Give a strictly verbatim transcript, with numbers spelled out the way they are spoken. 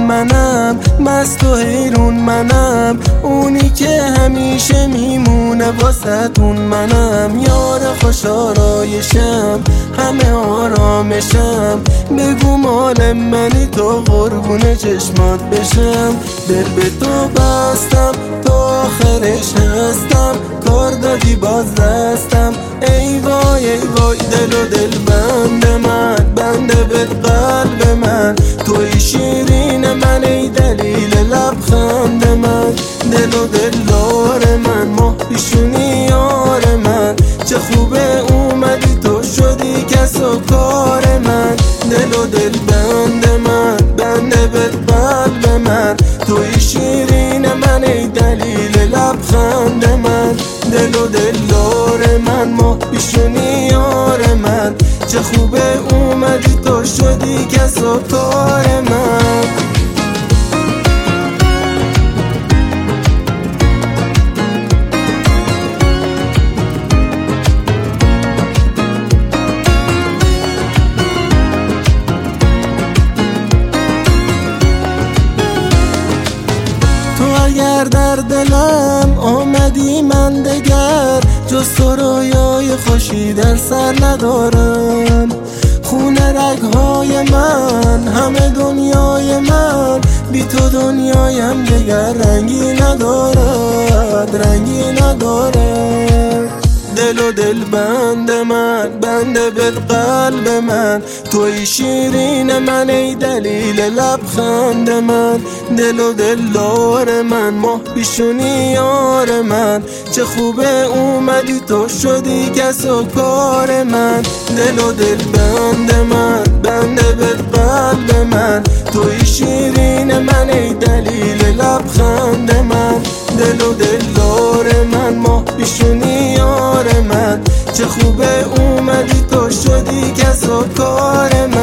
منم، مست و حیرون منم، اونی که همیشه میمونه واسه‌تون منم. یار خوش آرایشم، همه آرامشم، بگو مال منی تو قربون چشمات بشم. دل به تو بستم تا آخرش هستم، کار دادی باز دستم، ای وای ای وای دل و دل بند من، بنده به قلب من، توی شیرین من، ای دلیل لبخند من. دل و دلدار من، ماه پیشونی یار من، چه خوبه اومدی تو شدی کس و کار من. دل و دل بند من، بنده به قلب من، توی شیرین من، ای دلیل لبخند من. دل و دلدار من، ماه پیشونی یار من، چه خوبه اومدی تو شدی کس و کار من. اگر در دلم آمدی من دگر، جز تو رویای خوشی در سر ندارم. خونه رگهای من، همه دنیای من، بی تو دنیایم دگر رنگی ندارد، رنگی ندارد. دل و دل بند من، بنده به قلب من، توی شیرین من، ای دلیل لبخند من. دل و دلدار من، ماه پیشونی یار من، چه خوبه اومدی تو شدی کس و کار من. دل و دل بند من، بنده به قلب من، توی شیرین من، ای دلیل لبخند من. دل و دلدار من، ماه پیشونی یار من، چه خوبه اومدی تو شدی کس و کار من.